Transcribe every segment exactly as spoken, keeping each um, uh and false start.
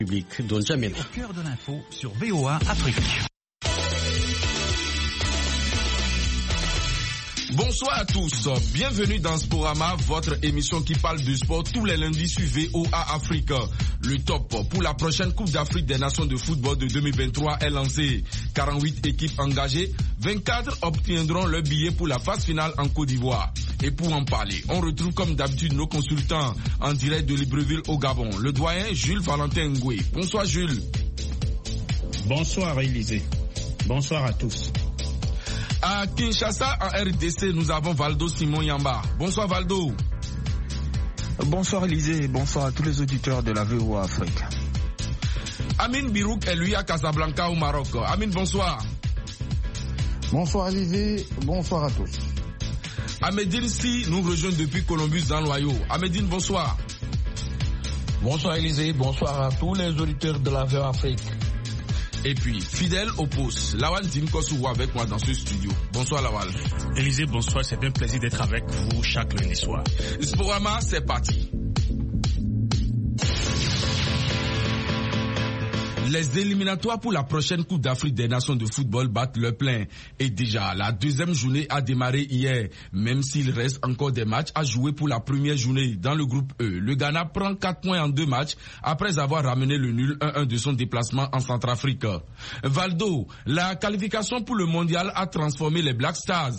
Public Don Jamil. Au cœur de l'info sur V O A Afrique. Bonsoir à tous, bienvenue dans Sporama, votre émission qui parle du sport tous les lundis sur V O A Afrique. Le top pour la prochaine Coupe d'Afrique des Nations de football de deux mille vingt-trois est lancé. quarante-huit équipes engagées, vingt-quatre obtiendront leur billet pour la phase finale en Côte d'Ivoire. Et pour en parler, on retrouve comme d'habitude nos consultants en direct de Libreville au Gabon, le doyen Jules Valentin Ngoué. Bonsoir Jules. Bonsoir Élisée. Bonsoir à tous. À Kinshasa, en R D C, nous avons Valdo Simon Yamba. Bonsoir Valdo. Bonsoir Élisée, bonsoir à tous les auditeurs de la V O A Afrique. Amine Birouk est lui à Casablanca au Maroc. Amine, bonsoir. Bonsoir Élisée, bonsoir à tous. Ahmedine Si nous rejoint depuis Columbus dans l'Ohio. Ahmedine, bonsoir. Bonsoir Élisée, bonsoir à tous les auditeurs de la V O A Afrique. Et puis, fidèle au poste, Lawal Dinkosou avec moi dans ce studio. Bonsoir Lawal. Élisée, bonsoir, c'est un plaisir d'être avec vous chaque lundi soir. Sporama, c'est parti. Les éliminatoires pour la prochaine Coupe d'Afrique des Nations de football battent le plein. Et déjà, la deuxième journée a démarré hier. Même s'il reste encore des matchs à jouer pour la première journée dans le groupe E. Le Ghana prend quatre points en deux matchs après avoir ramené le nul un un de son déplacement en Centrafrique. Valdo, la qualification pour le mondial a transformé les Black Stars.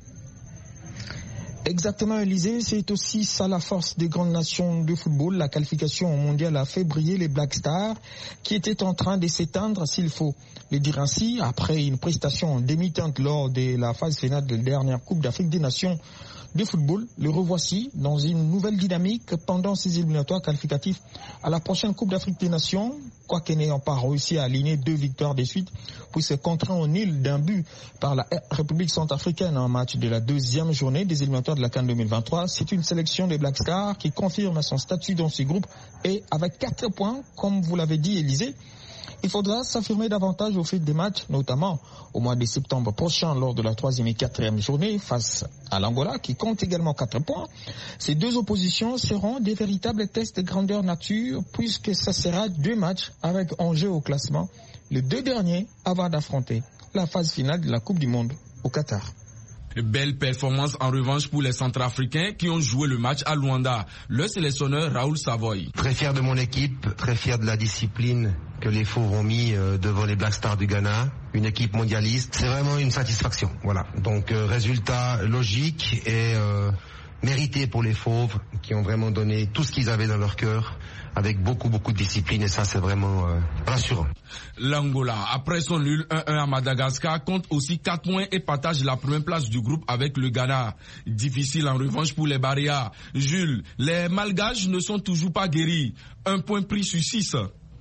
Exactement, Élisée, c'est aussi ça la force des grandes nations de football. La qualification au mondial a fait briller les Black Stars qui étaient en train de s'éteindre, s'il faut le dire ainsi, après une prestation demi-teinte lors de la phase finale de la dernière Coupe d'Afrique des Nations de football. Le revoici dans une nouvelle dynamique pendant ces éliminatoires qualificatifs à la prochaine Coupe d'Afrique des Nations, quoique n'ayant pas réussi à aligner deux victoires de suite, puis se contraint au nil d'un but par la République centrafricaine en match de la deuxième journée des éliminatoires de la CAN deux mille vingt-trois. C'est une sélection des Black Stars qui confirme son statut dans ce groupe et avec quatre points, comme vous l'avez dit Élisée, il faudra s'affirmer davantage au fil des matchs, notamment au mois de septembre prochain lors de la troisième et quatrième journée face à l'Angola qui compte également quatre points. Ces deux oppositions seront des véritables tests de grandeur nature puisque ça sera deux matchs avec enjeu au classement, les deux derniers avant d'affronter la phase finale de la Coupe du Monde au Qatar. Belle performance en revanche pour les Centrafricains qui ont joué le match à Luanda. Le sélectionneur Raoul Savoy. Très fier de mon équipe, très fier de la discipline que les Fauves ont mis euh, devant les Black Stars du Ghana. Une équipe mondialiste, c'est vraiment une satisfaction. Voilà. Donc euh, résultat logique et euh, mérité pour les Fauves qui ont vraiment donné tout ce qu'ils avaient dans leur cœur avec beaucoup beaucoup de discipline et ça c'est vraiment euh, rassurant. L'Angola, après son nul un un à Madagascar, compte aussi quatre points et partage la première place du groupe avec le Ghana. Difficile en revanche pour les Barrières. Jules, les Malgaches ne sont toujours pas guéris. Un point pris sur six.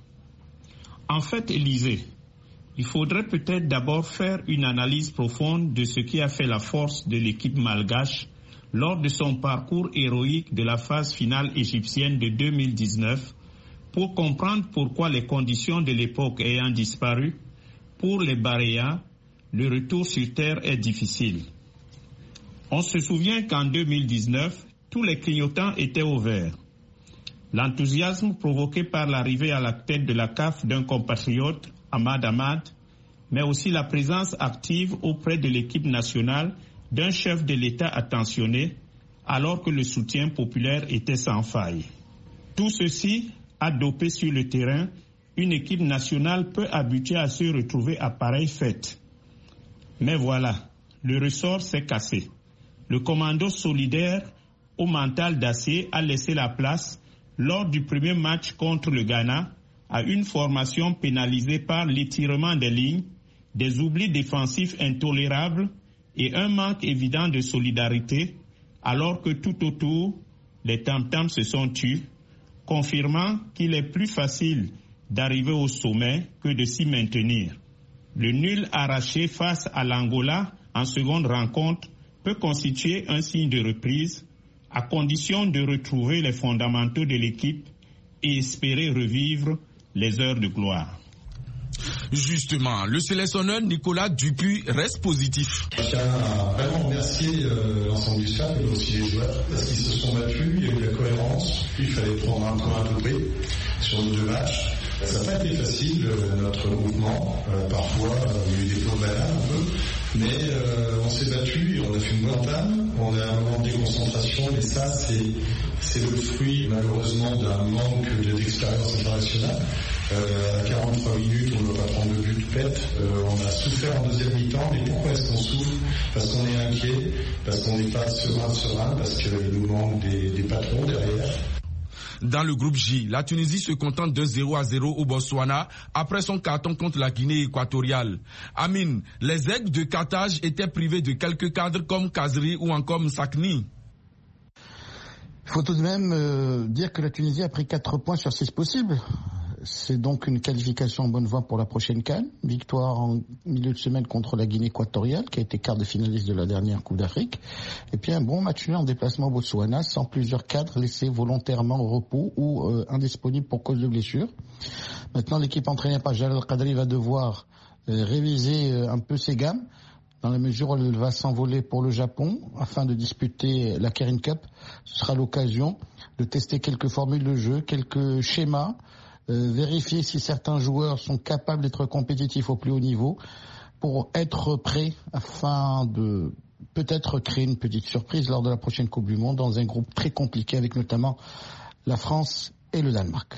En fait, Élisée, il faudrait peut-être d'abord faire une analyse profonde de ce qui a fait la force de l'équipe malgache lors de son parcours héroïque de la phase finale égyptienne de deux mille dix-neuf, pour comprendre pourquoi les conditions de l'époque ayant disparu, pour les Baréas, le retour sur terre est difficile. On se souvient qu'en deux mille dix-neuf, tous les clignotants étaient au vert. L'enthousiasme provoqué par l'arrivée à la tête de la C A F d'un compatriote, Ahmad Ahmad, mais aussi la présence active auprès de l'équipe nationale d'un chef de l'État attentionné, alors que le soutien populaire était sans faille. Tout ceci a dopé sur le terrain une équipe nationale peu habituée à se retrouver à pareille fête. Mais voilà, le ressort s'est cassé. Le commando solidaire au mental d'acier a laissé la place, lors du premier match contre le Ghana, à une formation pénalisée par l'étirement des lignes, des oublis défensifs intolérables et un manque évident de solidarité, alors que tout autour, les tam-tams se sont tus, confirmant qu'il est plus facile d'arriver au sommet que de s'y maintenir. Le nul arraché face à l'Angola en seconde rencontre peut constituer un signe de reprise, à condition de retrouver les fondamentaux de l'équipe et espérer revivre les heures de gloire. Justement, le sélectionneur Nicolas Dupuis reste positif. Je tiens à vraiment remercier euh, l'ensemble du staff et aussi les joueurs parce qu'ils se sont battus, il y a eu la cohérence, puis il fallait prendre un point à peu près sur nos deux matchs. Ça n'a pas été facile, notre mouvement. Euh, parfois, il y a eu des flots de banane un peu. Mais euh, on s'est battu et on a fait une bonne entame. On a un moment de déconcentration, mais ça, c'est, c'est le fruit, malheureusement, d'un manque de, d'expérience internationale. Euh, à quarante-trois minutes, on ne va pas prendre de but pète. Euh, on a souffert en deuxième mi-temps, mais pourquoi est-ce qu'on souffre? Parce qu'on est inquiet, parce qu'on n'est pas serein, serein, parce qu'il nous manque des, des patrons derrière. Dans le groupe J, la Tunisie se contente de zéro à zéro au Botswana après son carton contre la Guinée équatoriale. Amine, les aigles de Carthage étaient privés de quelques cadres comme Kazri ou encore Msakni. Il faut tout de même euh, dire que la Tunisie a pris quatre points sur six possibles. C'est donc une qualification en bonne voie pour la prochaine CAN. Victoire en milieu de semaine contre la Guinée équatoriale, qui a été quart de finaliste de la dernière Coupe d'Afrique. Et puis un bon match nul en déplacement au Botswana, sans plusieurs cadres laissés volontairement au repos ou euh, indisponibles pour cause de blessure. Maintenant, l'équipe entraînée par Jalal Qadri va devoir euh, réviser euh, un peu ses gammes, dans la mesure où elle va s'envoler pour le Japon afin de disputer la Kirin Cup. Ce sera l'occasion de tester quelques formules de jeu, quelques schémas, Euh, vérifier si certains joueurs sont capables d'être compétitifs au plus haut niveau pour être prêts afin de peut-être créer une petite surprise lors de la prochaine Coupe du Monde dans un groupe très compliqué avec notamment la France et le Danemark.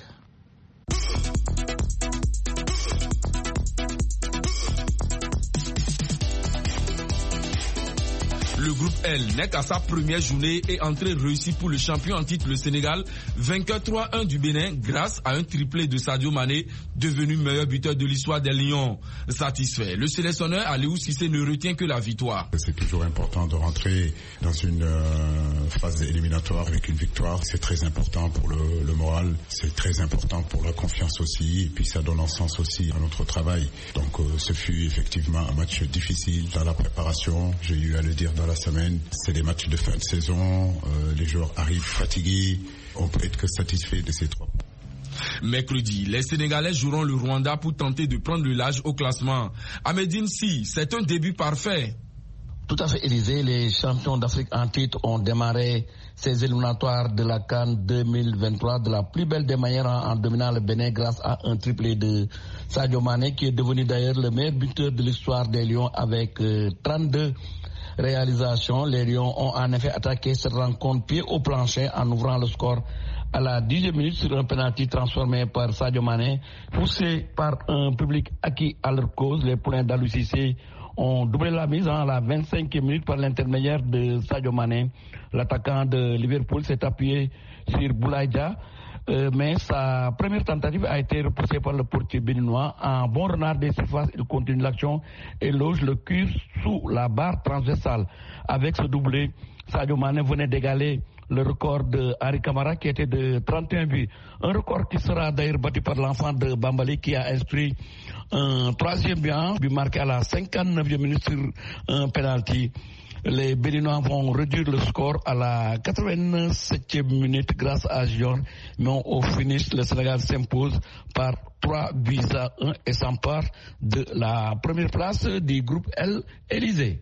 Le groupe L n'est qu'à sa première journée et entrée réussie pour le champion en titre, le Sénégal, vainqueur trois un du Bénin grâce à un triplé de Sadio Mané, devenu meilleur buteur de l'histoire des Lions. Satisfait, le sélectionneur Aliou Cissé ne retient que la victoire. C'est toujours important de rentrer dans une euh, phase éliminatoire avec une victoire. C'est très important pour le, le moral, c'est très important pour la confiance aussi, et puis ça donne un sens aussi à notre travail. Donc euh, ce fut effectivement un match difficile dans la préparation, j'ai eu à le dire dans la semaine. C'est des matchs de fin de saison, euh, les joueurs arrivent fatigués, on peut être que satisfait de ces trois points. Mercredi, les Sénégalais joueront le Rwanda pour tenter de prendre le large au classement. À Médine, si, c'est un début parfait. Tout à fait, Élysée. Les champions d'Afrique en titre ont démarré ces éliminatoires de la CAN deux mille vingt-trois de la plus belle des manières en, en dominant le Bénin grâce à un triplé de Sadio Mané, qui est devenu d'ailleurs le meilleur buteur de l'histoire des Lions avec euh, trente-deux réalisations. Les Lions ont en effet attaqué cette rencontre pied au plancher en ouvrant le score à la dixième minute sur un penalty transformé par Sadio Mané, poussé par un public acquis à leur cause. Les poulains d'Aliou Cissé ont doublé la mise à la vingt-cinquième minute par l'intermédiaire de Sadio Mané. L'attaquant de Liverpool s'est appuyé sur Boulaye Dia, euh, mais sa première tentative a été repoussée par le portier béninois. En bon renard des surfaces, il continue l'action et loge le cul sous la barre transversale. Avec ce doublé, Sadio Mané venait d'égaler le record de Harry Camara qui était de trente et un buts. Un record qui sera d'ailleurs battu par l'enfant de Bambali qui a inscrit un troisième but, but marqué à la cinquante-neuvième minute sur un penalty. Les Béninois vont réduire le score à la quatre-vingt-septième minute grâce à Gion, mais au finish, le Sénégal s'impose par trois buts à un et s'empare de la première place du groupe L, Élysée.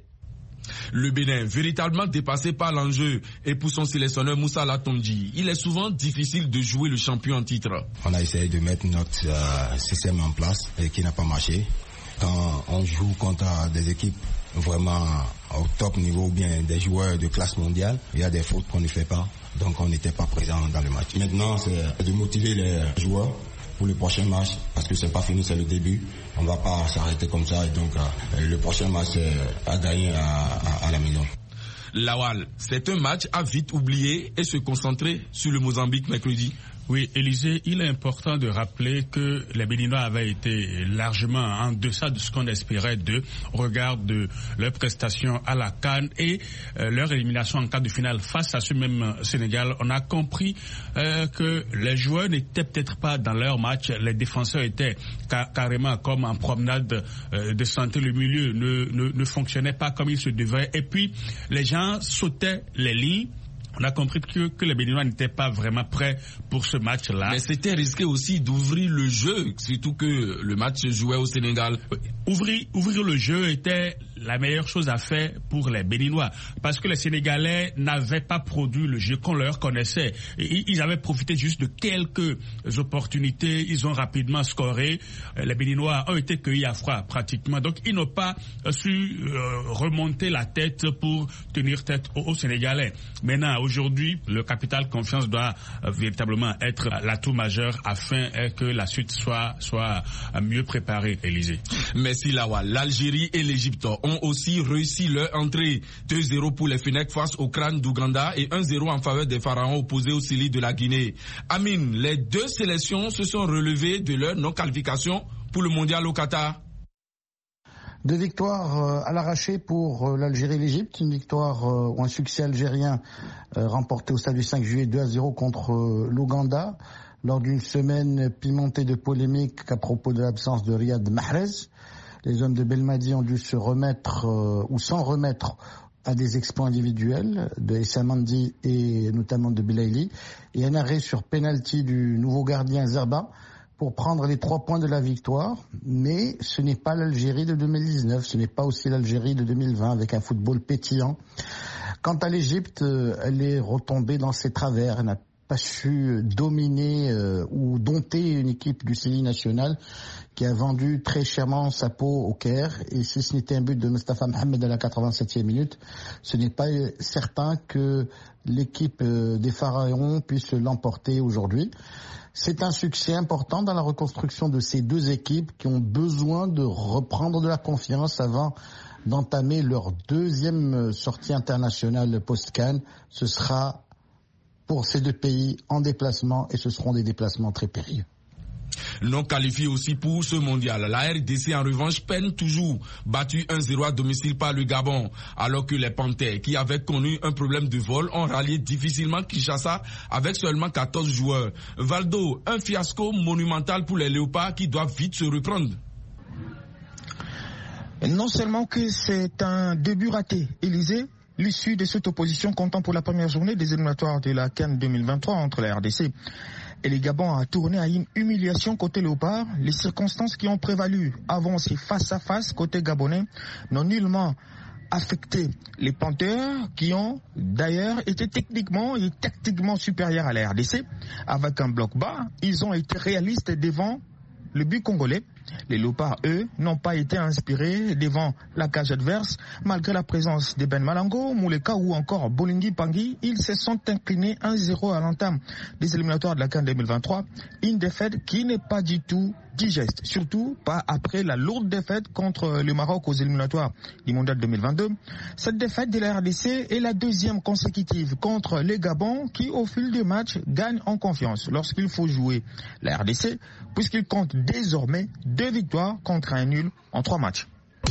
Le Bénin, véritablement dépassé par l'enjeu, et pour son sélectionneur Moussa Latomdji, il est souvent difficile de jouer le champion en titre. On a essayé de mettre notre euh, système en place et qui n'a pas marché. Quand on joue contre des équipes vraiment au top niveau, ou bien des joueurs de classe mondiale, il y a des fautes qu'on ne fait pas, donc on n'était pas présent dans le match. Maintenant, c'est de motiver les joueurs pour le prochain match, parce que c'est pas fini, c'est le début. On va pas s'arrêter comme ça, et donc euh, le prochain match c'est à gagner à, à, à la maison. Lawal, c'est un match à vite oublier et se concentrer sur le Mozambique mercredi. Oui, Élysée, il est important de rappeler que les Béninois avaient été largement en deçà de ce qu'on espérait d'eux au regard de leur prestation à la CAN et euh, leur élimination en quart de finale face à ce même Sénégal. On a compris euh, que les joueurs n'étaient peut-être pas dans leur match, les défenseurs étaient ca- carrément comme en promenade euh, de santé, le milieu ne, ne, ne fonctionnait pas comme il se devait et puis les gens sautaient les lignes. On a compris que, que les Béninois n'étaient pas vraiment prêts pour ce match-là. Mais c'était risqué aussi d'ouvrir le jeu, surtout que le match se jouait au Sénégal. Ouvrir, ouvrir le jeu était la meilleure chose à faire pour les Béninois. Parce que les Sénégalais n'avaient pas produit le jeu qu'on leur connaissait. Et ils avaient profité juste de quelques opportunités. Ils ont rapidement scoré. Les Béninois ont été cueillis à froid pratiquement. Donc ils n'ont pas su euh, remonter la tête pour tenir tête aux, aux Sénégalais. Maintenant, aujourd'hui, le capital confiance doit euh, véritablement être l'atout majeur afin euh, que la suite soit, soit euh, mieux préparée, Élysée. Merci Lawal. L'Algérie et l'Égypte ont aussi réussi leur entrée. deux zéro pour les Fennecs face au Crâne d'Ouganda et un zéro en faveur des Pharaons opposés au Sili de la Guinée. Amine, les deux sélections se sont relevées de leur non-qualification pour le mondial au Qatar. Deux victoires à l'arraché pour l'Algérie et l'Égypte. Une victoire ou un succès algérien remporté au stade du cinq juillet deux à zéro contre l'Ouganda lors d'une semaine pimentée de polémiques à propos de l'absence de Riyad Mahrez. Les hommes de Belmadi ont dû se remettre ou s'en remettre à des exploits individuels de Essa Mandi et notamment de Belaïli et un arrêt sur pénalty du nouveau gardien Zerba pour prendre les trois points de la victoire. Mais ce n'est pas l'Algérie de deux mille dix-neuf, ce n'est pas aussi l'Algérie de deux mille vingt avec un football pétillant. Quant à l'Égypte, elle est retombée dans ses travers, elle n'a pas su dominer euh, ou dompter une équipe du Sili national qui a vendu très chèrement sa peau au Caire. Et si ce n'était un but de Mustafa Mohamed à la quatre-vingt-septième minute, ce n'est pas certain que l'équipe des Pharaons puisse l'emporter aujourd'hui. C'est un succès important dans la reconstruction de ces deux équipes qui ont besoin de reprendre de la confiance avant d'entamer leur deuxième sortie internationale post-CAN. Ce sera pour ces deux pays en déplacement et ce seront des déplacements très périlleux. Non qualifié aussi pour ce mondial. La R D C en revanche peine toujours, battu un zéro à domicile par le Gabon, alors que les Panthères, qui avaient connu un problème de vol, ont rallié difficilement Kinshasa avec seulement quatorze joueurs. Valdo, un fiasco monumental pour les Léopards qui doivent vite se reprendre. Non seulement que c'est un début raté, Élysée, l'issue de cette opposition comptant pour la première journée des éliminatoires de la CAN deux mille vingt-trois entre la R D C et les Gabon a tourné à une humiliation côté Léopard. Les circonstances qui ont prévalu avant ces face-à-face côté gabonais n'ont nullement affecté les Panthers qui ont d'ailleurs été techniquement et tactiquement supérieurs à la R D C. Avec un bloc bas, ils ont été réalistes devant le but congolais. Les Léopards, eux, n'ont pas été inspirés devant la cage adverse. Malgré la présence de Ben Malango, Mouleka ou encore Bolingui Pangui, ils se sont inclinés un zéro à l'entame des éliminatoires de la CAN deux mille vingt-trois. Une défaite qui n'est pas du tout digeste, surtout pas après la lourde défaite contre le Maroc aux éliminatoires du mondial deux mille vingt-deux. Cette défaite de la R D C est la deuxième consécutive contre les Gabon qui, au fil des matchs, gagne en confiance lorsqu'il faut jouer la R D C, puisqu'il compte désormais deux victoires contre un nul en trois matchs.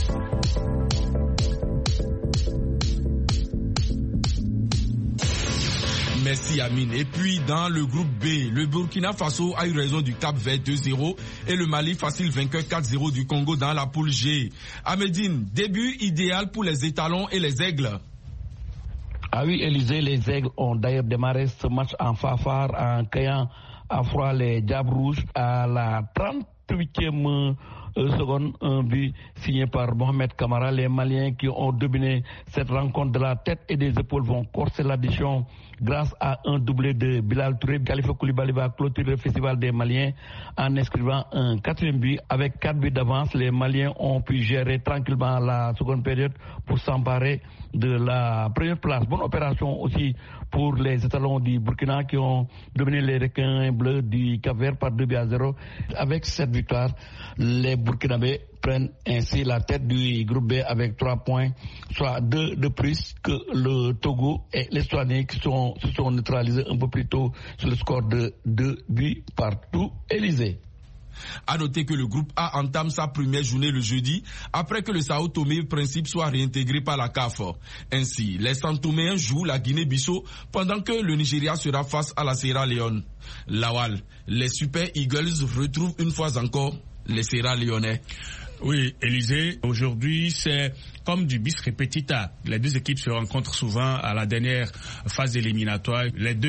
Merci Amine. Et puis dans le groupe B, le Burkina Faso a eu raison du Cap-Vert deux zéro et le Mali facile vainqueur quatre zéro du Congo dans la poule G. Amédine, début idéal pour les étalons et les aigles. Ah oui, Élysée, les aigles ont d'ailleurs démarré ce match en fanfare en cueillant à froid les Diables Rouges à la trente-huitième seconde, un but signé par Mohamed Kamara. Les Maliens qui ont dominé cette rencontre de la tête et des épaules vont corser l'addition grâce à un doublé de Bilal Touré. Khalifa Koulibaly va clôturer le festival des Maliens en inscrivant un quatrième but. Avec quatre buts d'avance, les Maliens ont pu gérer tranquillement la seconde période pour s'emparer de la première place. Bonne opération aussi pour les étalons du Burkina qui ont dominé les requins bleus du Cap-Vert par deux buts à zéro. Avec cette victoire, les Burkinabés prennent ainsi la tête du groupe B avec trois points, soit deux de plus que le Togo et l'Estonie qui sont, se sont neutralisés un peu plus tôt sur le score de deux buts partout. Élysée. À noter que le groupe A entame sa première journée le jeudi après que le Sao Tomé Principe soit réintégré par la C A F. Ainsi, les Santoméens jouent la Guinée-Bissau pendant que le Nigeria sera face à la Sierra Leone. Lawal, les Super Eagles retrouvent une fois encore les Sierra Leonais. Oui, Élysée, aujourd'hui c'est comme du bis repetita. Les deux équipes se rencontrent souvent à la dernière phase éliminatoire. Les deux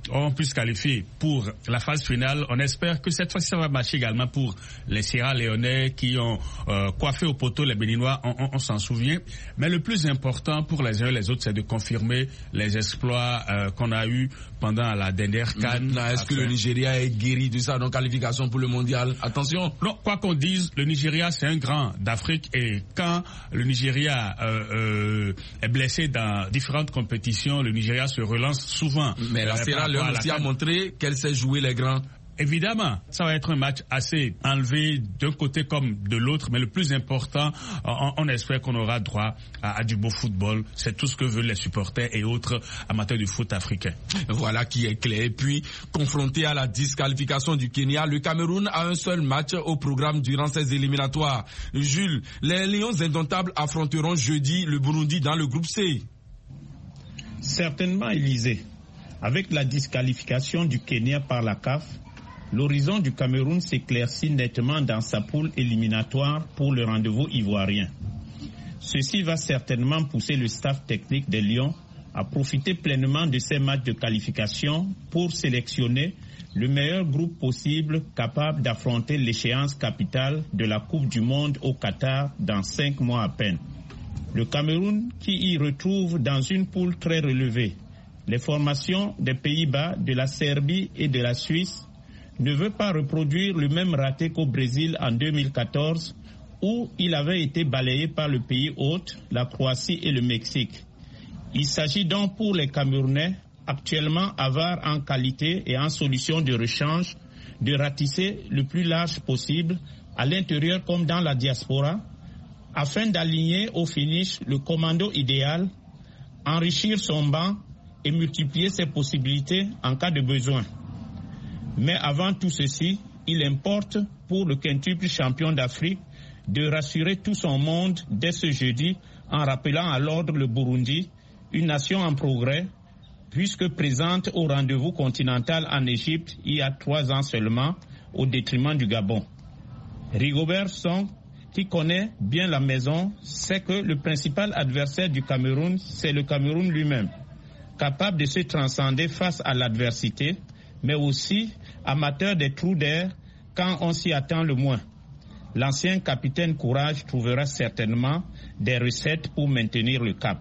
on puisse qualifier pour la phase finale. On espère que cette fois-ci ça va marcher également pour les Sierra-Léonais qui ont euh, coiffé au poteau les Béninois, on, on, on s'en souvient. Mais le plus important pour les uns et les autres, c'est de confirmer les exploits euh, qu'on a eus pendant la dernière CAN. Est-ce que le Nigeria est guéri de sa non-qualification pour le mondial? Attention. Non, quoi qu'on dise, le Nigeria c'est un grand d'Afrique et quand le Nigeria euh, euh, est blessé dans différentes compétitions, le Nigeria se relance souvent. Mais la Sierra-Léone aussi a montré qu'elle sait jouer les grands. Évidemment, ça va être un match assez enlevé d'un côté comme de l'autre, mais le plus important, on, on espère qu'on aura droit à, à du beau football. C'est tout ce que veulent les supporters et autres amateurs du foot africain. Voilà qui est clair. Et puis, confronté à la disqualification du Kenya, le Cameroun a un seul match au programme durant ces éliminatoires. Jules, les Lions indomptables affronteront jeudi le Burundi dans le groupe C. Certainement, Élysée. Avec la disqualification du Kenya par la C A F, l'horizon du Cameroun s'éclaircit nettement dans sa poule éliminatoire pour le rendez-vous ivoirien. Ceci va certainement pousser le staff technique des Lions à profiter pleinement de ces matchs de qualification pour sélectionner le meilleur groupe possible capable d'affronter l'échéance capitale de la Coupe du Monde au Qatar dans cinq mois à peine. Le Cameroun, qui y retrouve dans une poule très relevée les formations des Pays-Bas, de la Serbie et de la Suisse, ne veut pas reproduire le même raté qu'au Brésil en deux mille quatorze, où il avait été balayé par le pays hôte, la Croatie et le Mexique. Il s'agit donc pour les Camerounais, actuellement avares en qualité et en solution de rechange, de ratisser le plus large possible, à l'intérieur comme dans la diaspora, afin d'aligner au finish le commando idéal, enrichir son banc et multiplier ses possibilités en cas de besoin. Mais avant tout ceci, il importe pour le quintuple champion d'Afrique de rassurer tout son monde dès ce jeudi en rappelant à l'ordre le Burundi, une nation en progrès, puisque présente au rendez-vous continental en Égypte il y a trois ans seulement, au détriment du Gabon. Rigobert Song, qui connaît bien la maison, sait que le principal adversaire du Cameroun, c'est le Cameroun lui-même, capable de se transcender face à l'adversité, mais aussi amateur des trous d'air quand on s'y attend le moins. L'ancien capitaine Courage trouvera certainement des recettes pour maintenir le cap.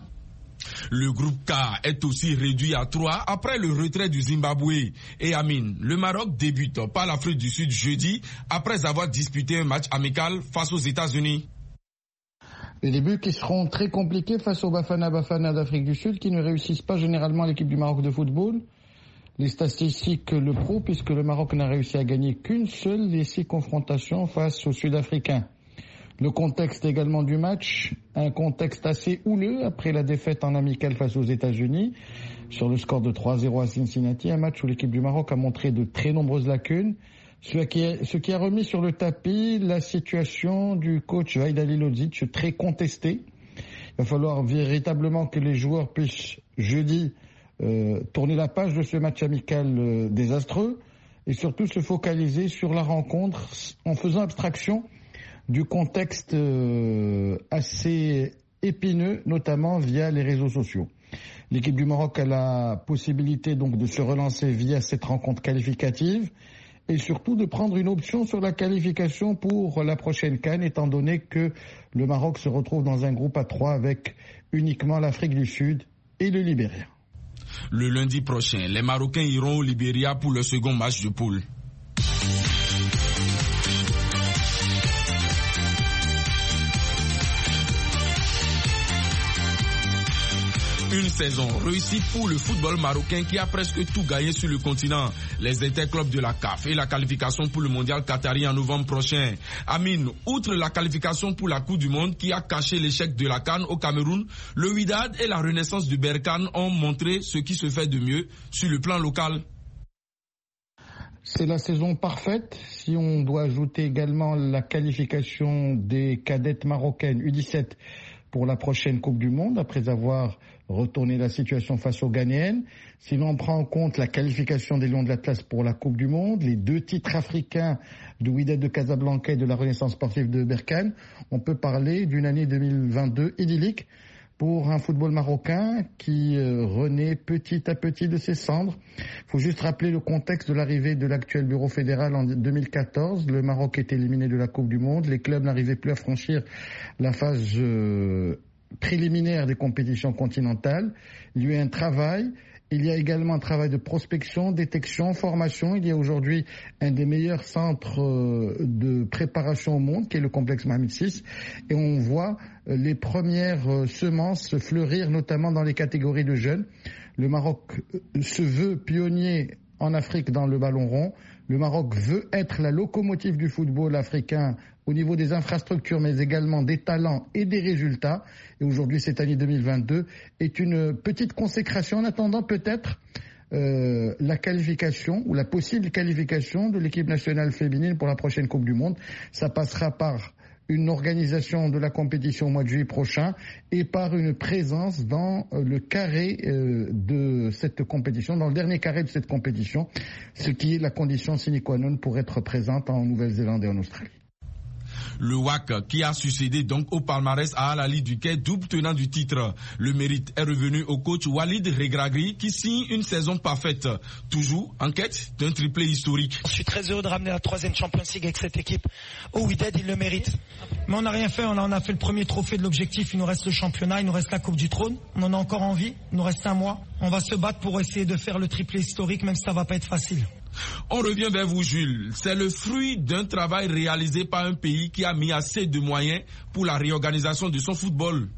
Le groupe K est aussi réduit à trois après le retrait du Zimbabwe. Et Amine, le Maroc débute par l'Afrique du Sud jeudi après avoir disputé un match amical face aux États-Unis. Les débuts qui seront très compliqués face aux Bafana Bafana d'Afrique du Sud qui ne réussissent pas généralement à l'équipe du Maroc de football. Les statistiques le prouvent puisque le Maroc n'a réussi à gagner qu'une seule des six confrontations face aux Sud-Africains. Le contexte également du match, un contexte assez houleux après la défaite en amical face aux États-Unis sur le score de trois à zéro à Cincinnati, un match où l'équipe du Maroc a montré de très nombreuses lacunes, ce qui a, ce qui a remis sur le tapis la situation du coach Vahid Halilovic très contestée. Il va falloir véritablement que les joueurs puissent jeudi euh, tourner la page de ce match amical euh, désastreux et surtout se focaliser sur la rencontre en faisant abstraction du contexte euh, assez épineux, notamment via les réseaux sociaux. L'équipe du Maroc a la possibilité donc de se relancer via cette rencontre qualificative et surtout de prendre une option sur la qualification pour la prochaine CAN, étant donné que le Maroc se retrouve dans un groupe à trois avec uniquement l'Afrique du Sud et le Libéria. Le lundi prochain, les Marocains iront au Libéria pour le second match de poule. Une saison réussie pour le football marocain qui a presque tout gagné sur le continent. Les interclubs de la C A F et la qualification pour le mondial qatari en novembre prochain. Amine, outre la qualification pour la Coupe du Monde qui a caché l'échec de la CAN au Cameroun, le Wydad et la renaissance du Berkane ont montré ce qui se fait de mieux sur le plan local. C'est la saison parfaite. Si on doit ajouter également la qualification des cadettes marocaines U dix-sept pour la prochaine Coupe du Monde, après avoir retourné la situation face aux Ghanéennes. Si l'on prend en compte la qualification des Lions de l'Atlas pour la Coupe du Monde, les deux titres africains du Wydad de Casablanca et de la Renaissance sportive de Berkane, on peut parler d'une année deux mille vingt-deux idyllique pour un football marocain qui euh, renaît petit à petit de ses cendres. Il faut juste rappeler le contexte de l'arrivée de l'actuel bureau fédéral en deux mille quatorze. Le Maroc est éliminé de la Coupe du Monde. Les clubs n'arrivaient plus à franchir la phase euh, préliminaire des compétitions continentales. Il y a eu un travail. Il y a également un travail de prospection, détection, formation. Il y a aujourd'hui un des meilleurs centres de préparation au monde, qui est le complexe Mohamed six. Et on voit les premières semences fleurir, notamment dans les catégories de jeunes. Le Maroc se veut pionnier en Afrique dans le ballon rond. Le Maroc veut être la locomotive du football africain au niveau des infrastructures, mais également des talents et des résultats. Et aujourd'hui, cette année deux mille vingt-deux est une petite consécration en attendant peut-être euh, la qualification ou la possible qualification de l'équipe nationale féminine pour la prochaine Coupe du Monde. Ça passera par une organisation de la compétition au mois de juillet prochain et par une présence dans le carré euh, de cette compétition, dans le dernier carré de cette compétition, ce qui est la condition sine qua non pour être présente en Nouvelle-Zélande et en Australie. Le W A C qui a succédé donc au palmarès à Al Ahly du Quai, double tenant du titre. Le mérite est revenu au coach Walid Regragui qui signe une saison parfaite. Toujours en quête d'un triplé historique. Je suis très heureux de ramener la troisième Champions League avec cette équipe. Au Wydad, il le mérite. Mais on n'a rien fait, on a, on a fait le premier trophée de l'objectif. Il nous reste le championnat, il nous reste la Coupe du Trône. On en a encore envie, il nous reste un mois. On va se battre pour essayer de faire le triplé historique, même si ça va pas être facile. On revient vers vous, Jules. C'est le fruit d'un travail réalisé par un pays qui a mis assez de moyens pour la réorganisation de son football.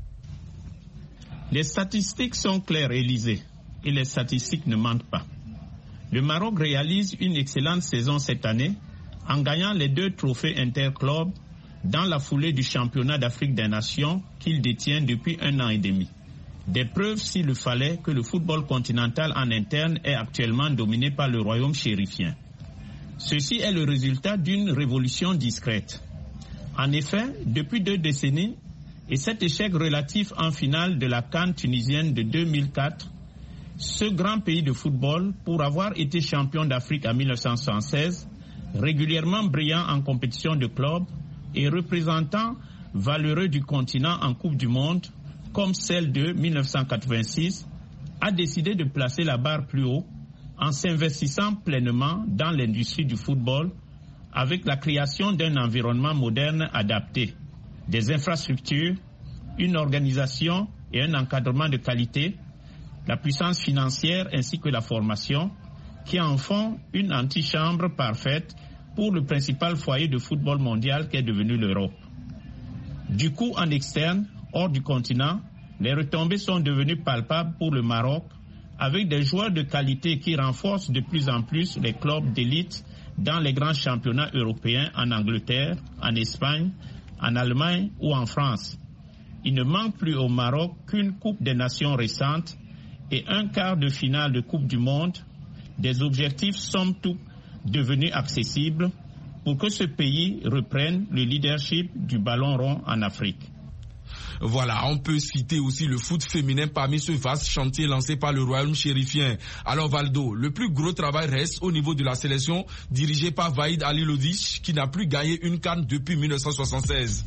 Les statistiques sont claires, Élysée, et les statistiques ne mentent pas. Le Maroc réalise une excellente saison cette année en gagnant les deux trophées interclubs dans la foulée du championnat d'Afrique des Nations qu'il détient depuis un an et demi. Des preuves, s'il le fallait, que le football continental en interne est actuellement dominé par le royaume chérifien. Ceci est le résultat d'une révolution discrète. En effet, depuis deux décennies, et cet échec relatif en finale de la CAN tunisienne de deux mille quatre, ce grand pays de football, pour avoir été champion d'Afrique en mille neuf cent soixante-seize, régulièrement brillant en compétition de clubs et représentant valeureux du continent en Coupe du Monde, comme celle de mille neuf cent quatre-vingt-six, a décidé de placer la barre plus haut en s'investissant pleinement dans l'industrie du football avec la création d'un environnement moderne adapté, des infrastructures, une organisation et un encadrement de qualité, la puissance financière ainsi que la formation, qui en font une antichambre parfaite pour le principal foyer de football mondial qu'est devenu l'Europe. Du coup, en externe, hors du continent, les retombées sont devenues palpables pour le Maroc, avec des joueurs de qualité qui renforcent de plus en plus les clubs d'élite dans les grands championnats européens en Angleterre, en Espagne, en Allemagne ou en France. Il ne manque plus au Maroc qu'une Coupe des Nations récente et un quart de finale de Coupe du Monde, des objectifs somme toute devenus accessibles pour que ce pays reprenne le leadership du ballon rond en Afrique. Voilà, on peut citer aussi le foot féminin parmi ce vaste chantier lancé par le royaume chérifien. Alors Valdo, le plus gros travail reste au niveau de la sélection dirigée par Vahid Ali Lodic qui n'a plus gagné une CAN depuis mille neuf cent soixante-seize.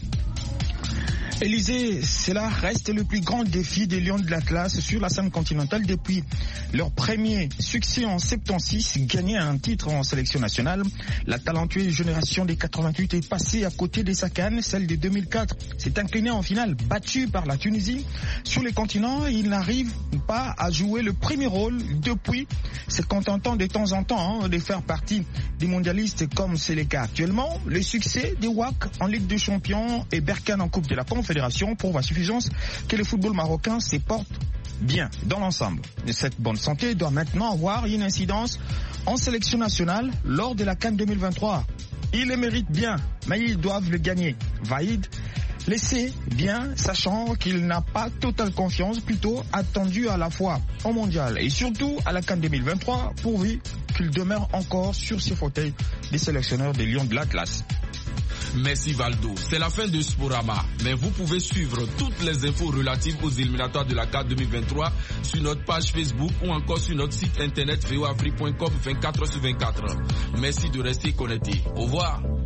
Élysée, cela reste le plus grand défi des Lions de l'Atlas sur la scène continentale depuis leur premier succès en soixante-six, gagner un titre en sélection nationale. La talentueuse génération des quatre-vingt-huit est passée à côté de sa canne, celle de deux mille quatre s'est inclinée en finale, battue par la Tunisie. Sur les continents, il n'arrive pas à jouer le premier rôle depuis, se contentant de temps en temps hein, de faire partie des mondialistes comme c'est le cas actuellement. Le succès des W A C en Ligue des Champions et Berkane en Coupe de la Confédération prouve à suffisance que le football marocain se porte bien dans l'ensemble. Et cette bonne santé doit maintenant avoir une incidence en sélection nationale lors de la CAN deux mille vingt-trois. Ils le méritent bien, mais ils doivent le gagner. Vahid le sait bien, sachant qu'il n'a pas totale confiance, plutôt attendu à la fois au mondial et surtout à la CAN deux mille vingt-trois, pourvu qu'il demeure encore sur ses fauteuils des sélectionneurs des Lions de l'Atlas. Merci Valdo. C'est la fin de Sporama. Mais vous pouvez suivre toutes les infos relatives aux éliminatoires de la CAN deux mille vingt-trois sur notre page Facebook ou encore sur notre site internet v o afrique point com vingt-quatre sur vingt-quatre. Merci de rester connectés. Au revoir.